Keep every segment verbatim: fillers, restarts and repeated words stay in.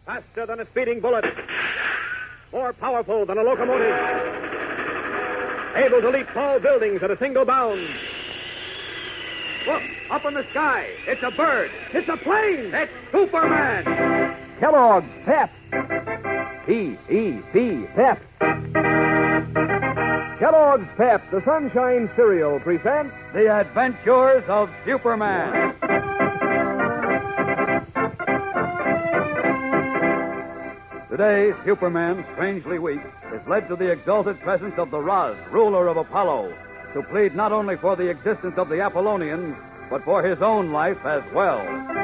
Faster than a speeding bullet. More powerful than a locomotive. Able to leap tall buildings at a single bound. Look, up in the sky. It's a bird. It's a plane. It's Superman. Kellogg's Pep. P E P, Pep. Kellogg's Pep, the Sunshine Cereal, presents The Adventures of Superman. Today, Superman, strangely weak, is led to the exalted presence of the Raz, ruler of Apollo, to plead not only for the existence of the Apollonians, but for his own life as well.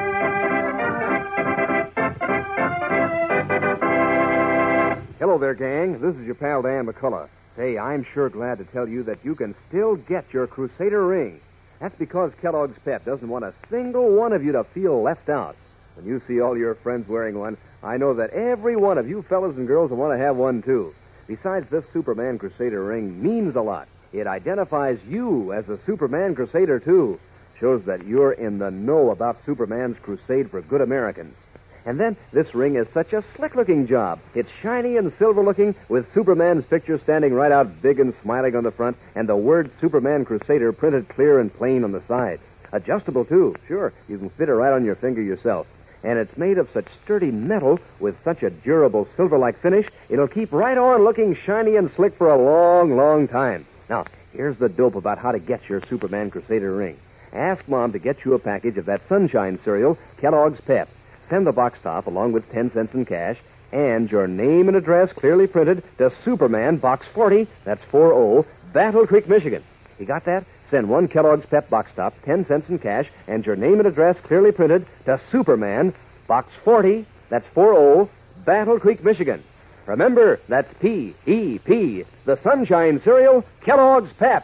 Hello there, gang. This is your pal Dan McCullough. Say, I'm sure glad to tell you that you can still get your Crusader ring. That's because Kellogg's Pep doesn't want a single one of you to feel left out. When you see all your friends wearing one, I know that every one of you fellas and girls will want to have one, too. Besides, this Superman Crusader ring means a lot. It identifies you as a Superman Crusader, too. Shows that you're in the know about Superman's crusade for good Americans. And then, this ring is such a slick-looking job. It's shiny and silver-looking, with Superman's picture standing right out big and smiling on the front, and the word Superman Crusader printed clear and plain on the side. Adjustable, too. Sure, you can fit it right on your finger yourself. And it's made of such sturdy metal with such a durable silver-like finish, it'll keep right on looking shiny and slick for a long, long time. Now, here's the dope about how to get your Superman Crusader ring. Ask Mom to get you a package of that Sunshine cereal, Kellogg's Pep. Send the box top along with ten cents in cash and your name and address clearly printed to Superman, Box forty, that's four oh, Battle Creek, Michigan. You got that? Send one Kellogg's Pep box top, ten cents in cash, and your name and address clearly printed to Superman, Box forty, that's four oh, Battle Creek, Michigan. Remember, that's P E P, the Sunshine Cereal, Kellogg's Pep.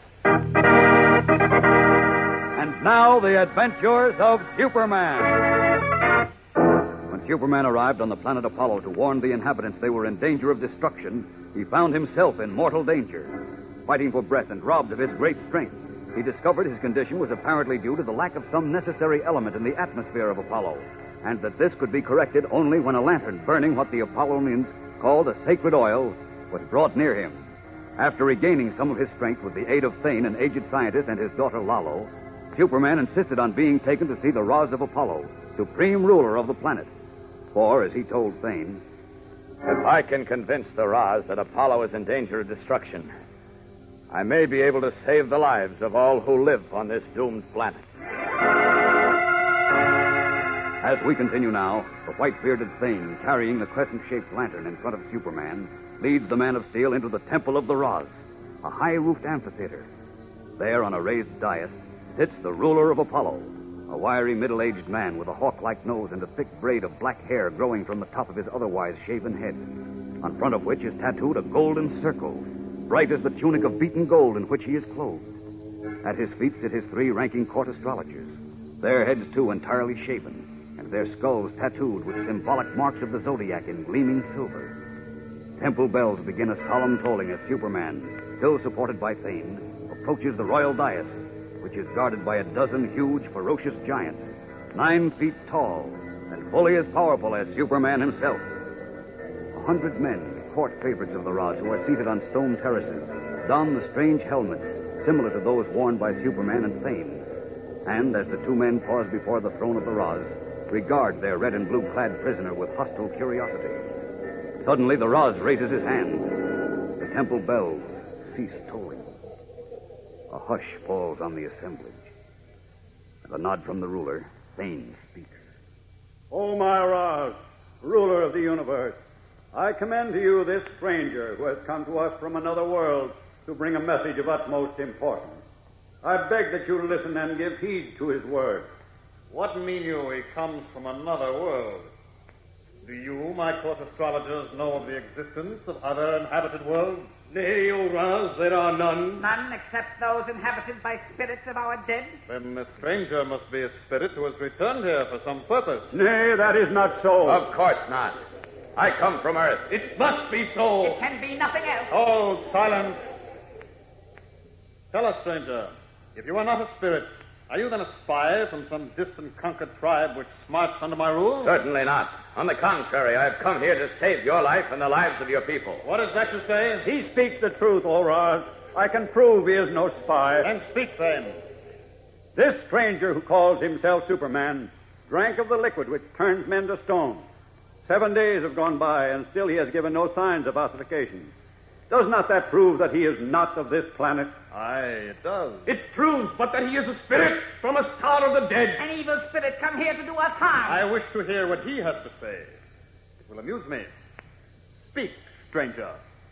And now, the adventures of Superman. When Superman arrived on the planet Apollo to warn the inhabitants they were in danger of destruction, he found himself in mortal danger. Fighting for breath and robbed of his great strength, he discovered his condition was apparently due to the lack of some necessary element in the atmosphere of Apollo, and that this could be corrected only when a lantern burning what the Apollonians called a sacred oil was brought near him. After regaining some of his strength with the aid of Thane, an aged scientist, and his daughter Lalo, Superman insisted on being taken to see the Raz of Apollo, supreme ruler of the planet. For, as he told Thane, if I can convince the Raz that Apollo is in danger of destruction, I may be able to save the lives of all who live on this doomed planet. As we continue now, the white-bearded Thane, carrying the crescent-shaped lantern in front of Superman, leads the Man of Steel into the Temple of the Raz, a high-roofed amphitheater. There, on a raised dais, sits the ruler of Apollo, a wiry, middle-aged man with a hawk-like nose and a thick braid of black hair growing from the top of his otherwise shaven head, on front of which is tattooed a golden circle, bright as the tunic of beaten gold in which he is clothed. At his feet sit his three ranking court astrologers, their heads, too, entirely shaven, and their skulls tattooed with symbolic marks of the zodiac in gleaming silver. Temple bells begin a solemn tolling as Superman, still supported by Thane, approaches the royal dais, which is guarded by a dozen huge, ferocious giants, nine feet tall, and fully as powerful as Superman himself. A hundred men, court favorites of the Raz, who are seated on stone terraces, don the strange helmets, similar to those worn by Superman and Thane. And as the two men pause before the throne of the Raz, regard their red and blue-clad prisoner with hostile curiosity. Suddenly, the Raz raises his hand. The temple bells cease tolling. A hush falls on the assemblage. At a nod from the ruler, Thane speaks. O my Raz, ruler of the universe, I commend to you this stranger who has come to us from another world to bring a message of utmost importance. I beg that you listen and give heed to his words. What mean you he comes from another world? Do you, my court astrologers, know of the existence of other inhabited worlds? Nay, O Raz, there are none. None except those inhabited by spirits of our dead? Then the stranger must be a spirit who has returned here for some purpose. Nay, that is not so. Of course not. I come from Earth. It must be so. It can be nothing else. Hold silence. Tell us, stranger, if you are not a spirit, Are you then a spy from some distant conquered tribe which smarts under my rule? Certainly not. On the contrary, I have come here to save your life and the lives of your people. What is that you say? He speaks the truth, O Raz. I can prove he is no spy. Then speak, then. This stranger who calls himself Superman drank of the liquid which turns men to stone. Seven days have gone by, and still he has given no signs of ossification. Does not that prove that he is not of this planet? Aye, it does. It proves but that he is a spirit from a star of the dead. An evil spirit come here to do us harm. I wish to hear what he has to say. It will amuse me. Speak, stranger.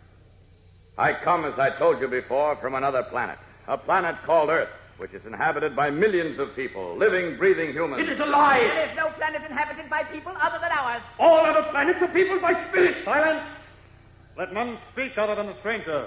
I come, as I told you before, from another planet. A planet called Earth, which is inhabited by millions of people, living, breathing humans. It is a lie. There is no planet inhabited by people other than ours. All other planets are peopled by spirits. Silence! Let none speak other than the stranger.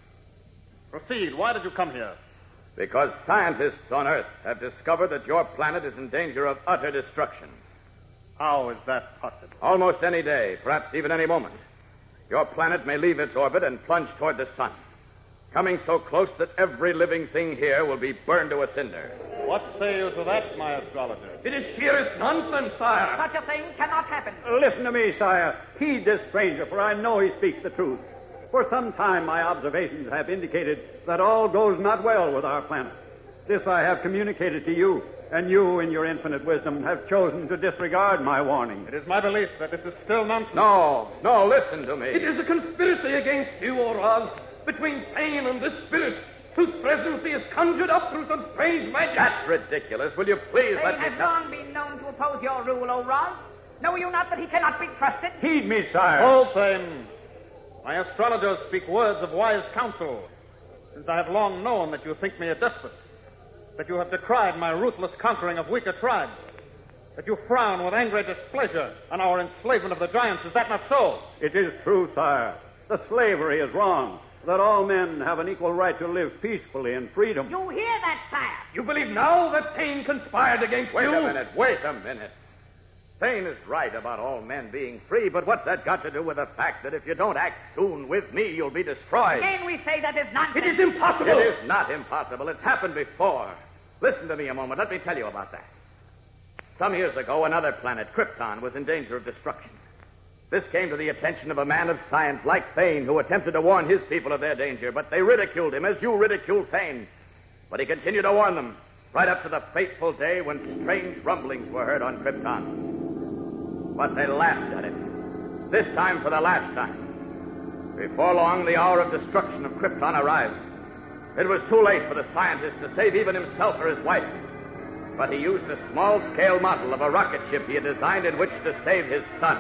Proceed. Why did you come here? Because scientists on Earth have discovered that your planet is in danger of utter destruction. How is that possible? Almost any day, perhaps even any moment, your planet may leave its orbit and plunge toward the sun, coming so close that every living thing here will be burned to a cinder. What say you to that, my astrologer? It is sheerest nonsense, sire. Such a thing cannot happen. Listen to me, sire. Heed this stranger, for I know he speaks the truth. For some time, my observations have indicated that all goes not well with our planet. This I have communicated to you, and you, in your infinite wisdom, have chosen to disregard my warning. It is my belief that this is still nonsense. No, no, listen to me. It is a conspiracy against you, O Raz, between Thane and this spirit, whose presence he has conjured up through some strange magic. That's ridiculous. Will you please They let me have tell... long been known to oppose your rule, O Raz. Know you not that he cannot be trusted? Heed me, sire. Hold, then. My astrologers speak words of wise counsel, since I have long known that you think me a despot, that you have decried my ruthless conquering of weaker tribes, that you frown with angry displeasure on our enslavement of the giants. Is that not so? It is true, sire. The slavery is wrong, that all men have an equal right to live peacefully in freedom. You hear that, sire? You believe now that Thane conspired against Wait you? a minute, wait a minute. Thane is right about all men being free, but what's that got to do with the fact that if you don't act soon with me, you'll be destroyed? Again we say that is nonsense. It is impossible. It is not impossible. It's happened before. Listen to me a moment. Let me tell you about that. Some years ago, another planet, Krypton, was in danger of destruction. This came to the attention of a man of science like Thane, who attempted to warn his people of their danger, but they ridiculed him as you ridiculed Thane. But he continued to warn them, right up to the fateful day when strange rumblings were heard on Krypton. But they laughed at him, this time for the last time. Before long, the hour of destruction of Krypton arrived. It was too late for the scientist to save even himself or his wife. But he used a small-scale model of a rocket ship he had designed in which to save his son.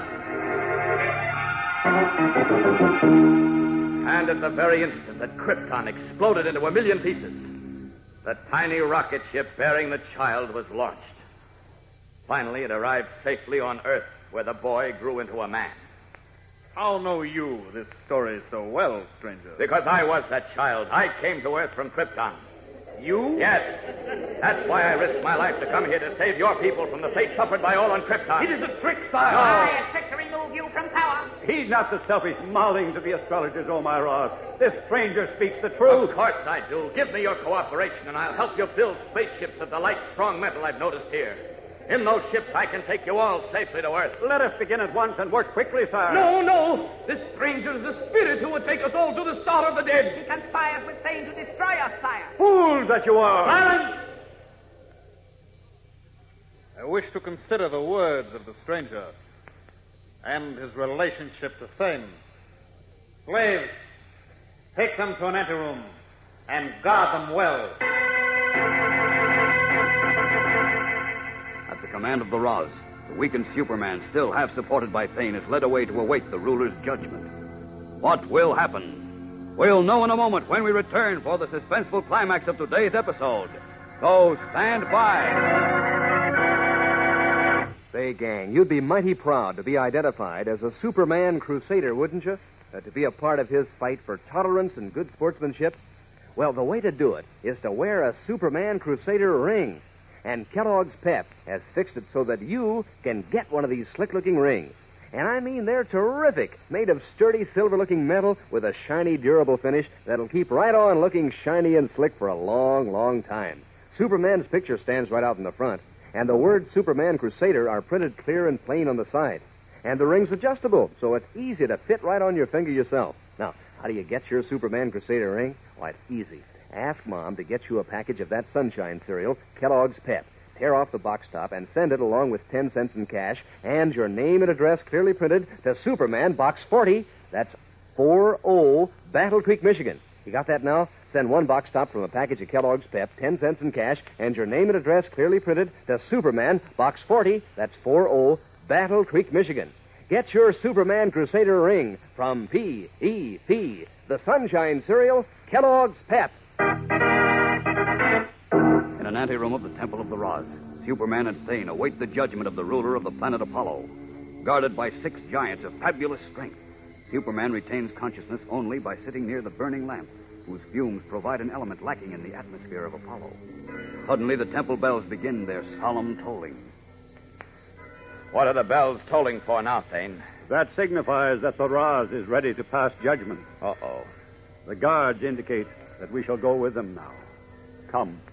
And at the very instant that Krypton exploded into a million pieces, the tiny rocket ship bearing the child was launched. Finally, it arrived safely on Earth, where the boy grew into a man. How know you this story so well, stranger? Because I was that child. I came to Earth from Krypton. You? Yes. That's why I risked my life to come here to save your people from the fate suffered by all on Krypton. It is a trick, sire. Aye, a trick to remove you from power. Heed not the selfish mollings of the astrologers, O my Ross. This stranger speaks the truth. Of course I do. Give me your cooperation, and I'll help you build spaceships of the light, strong metal I've noticed here. In those ships, I can take you all safely to Earth. Let us begin at once and work quickly, sire. No, no. This stranger is the spirit who would take us all to the star of the He dead. conspires with Thane to destroy us, sire. Fools that you are. Silence! I wish to consider the words of the stranger and his relationship to Thane. Slaves, take them to an anteroom and guard them well. At the command of the Roz, the weakened Superman, still half supported by Thane, is led away to await the ruler's judgment. What will happen? We'll know in a moment when we return for the suspenseful climax of today's episode. So stand by. Say, gang, you'd be mighty proud to be identified as a Superman Crusader, wouldn't you? Uh, to be a part of his fight for tolerance and good sportsmanship? Well, the way to do it is to wear a Superman Crusader ring. And Kellogg's Pep has fixed it so that you can get one of these slick-looking rings. And I mean, they're terrific, made of sturdy, silver-looking metal with a shiny, durable finish that'll keep right on looking shiny and slick for a long, long time. Superman's picture stands right out in the front, and the words Superman Crusader are printed clear and plain on the side. And the ring's adjustable, so it's easy to fit right on your finger yourself. Now, how do you get your Superman Crusader ring? Why, it's easy. Ask Mom to get you a package of that Sunshine cereal, Kellogg's Pep. Tear off the box top and send it along with ten cents in cash and your name and address clearly printed to Superman, Box forty. That's four oh, Battle Creek, Michigan. You got that now? Send one box top from a package of Kellogg's Pep, ten cents in cash, and your name and address clearly printed to Superman, Box forty. That's four oh, Battle Creek, Michigan. Get your Superman Crusader ring from P E P, the Sunshine cereal, Kellogg's Pep. In an anteroom of the Temple of the Roz, Superman and Thane await the judgment of the ruler of the planet Apollo. Guarded by six giants of fabulous strength, Superman retains consciousness only by sitting near the burning lamp, whose fumes provide an element lacking in the atmosphere of Apollo. Suddenly, the temple bells begin their solemn tolling. What are the bells tolling for now, Thane? That signifies that the Roz is ready to pass judgment. Uh-oh. The guards indicate that we shall go with them now. Come.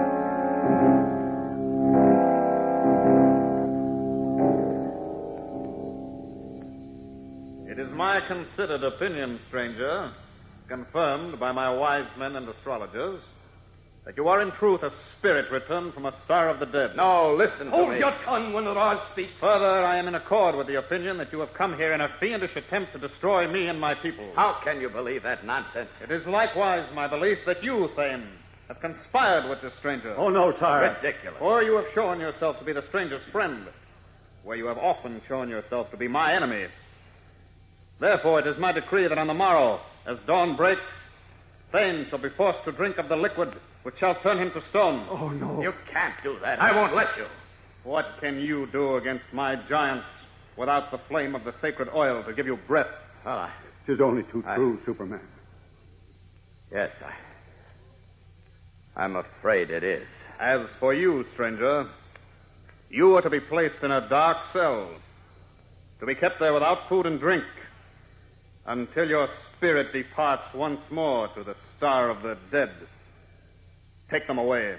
It is my considered opinion, stranger, confirmed by my wise men and astrologers, that you are in truth a spirit returned from a star of the dead. No, listen to Hold me. your tongue when the Roz speaks. Further, I am in accord with the opinion that you have come here in a fiendish attempt to destroy me and my people. How can you believe that nonsense? It is likewise my belief that you, Thane, have conspired with this stranger. Oh, no, sire. Ridiculous. For you have shown yourself to be the stranger's friend, where you have often shown yourself to be my enemy. Therefore, it is my decree that on the morrow, as dawn breaks, Thane shall be forced to drink of the liquid which shall turn him to stone. Oh, no. You can't do that. I won't let you. What can you do against my giants without the flame of the sacred oil to give you breath? Well, I... It is only too I- true, Superman. Yes, I... I'm afraid it is. As for you, stranger, you are to be placed in a dark cell, to be kept there without food and drink, until your spirit departs once more to the star of the dead. Take them away.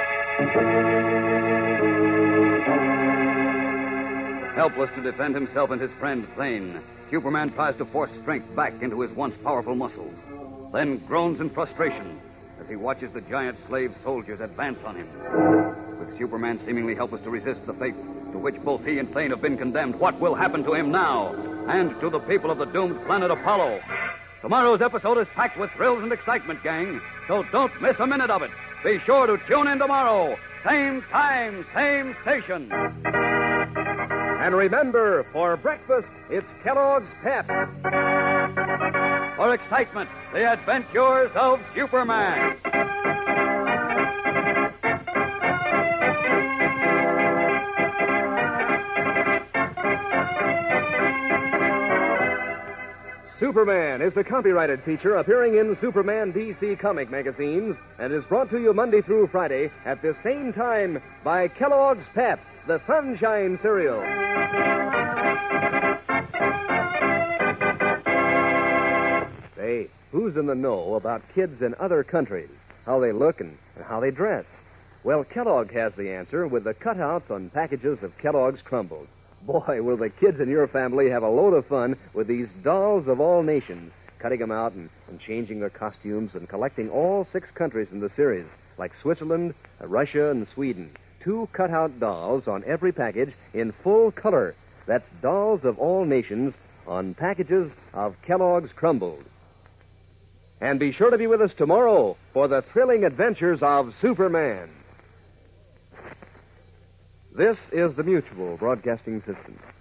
Helpless to defend himself and his friend Thane, Superman tries to force strength back into his once powerful muscles, then groans in frustration as he watches the giant slave soldiers advance on him. With Superman seemingly helpless to resist the fate to which both he and Thane have been condemned, what will happen to him now and to the people of the doomed planet Apollo? Tomorrow's episode is packed with thrills and excitement, gang, so don't miss a minute of it. Be sure to tune in tomorrow. Same time, same station. And remember, for breakfast, it's Kellogg's Pep. For excitement, the adventures of Superman. Superman is a copyrighted feature appearing in Superman D C comic magazines and is brought to you Monday through Friday at the same time by Kellogg's Pep, the Sunshine cereal. Say, who's in the know about kids in other countries, how they look and, and how they dress? Well, Kellogg has the answer with the cutouts on packages of Kellogg's Crumbles. Boy, will the kids in your family have a load of fun with these dolls of all nations, cutting them out and, and changing their costumes and collecting all six countries in the series, like Switzerland, Russia, and Sweden. Two cutout dolls on every package in full color. That's dolls of all nations on packages of Kellogg's Crumbles. And be sure to be with us tomorrow for the thrilling adventures of Superman. This is the Mutual Broadcasting System.